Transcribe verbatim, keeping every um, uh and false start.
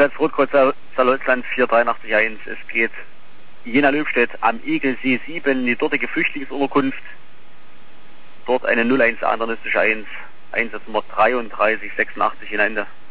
Einsatz Rotkreuz Saarlostland vier drei acht eins. Es geht Jena Löbstedt am Egelsee sieben, die dortige Flüchtlingsunterkunft. Dort eine null eins andernistische eins. Einsatznummer dreiunddreißig sechsundachtzig Jena Ende.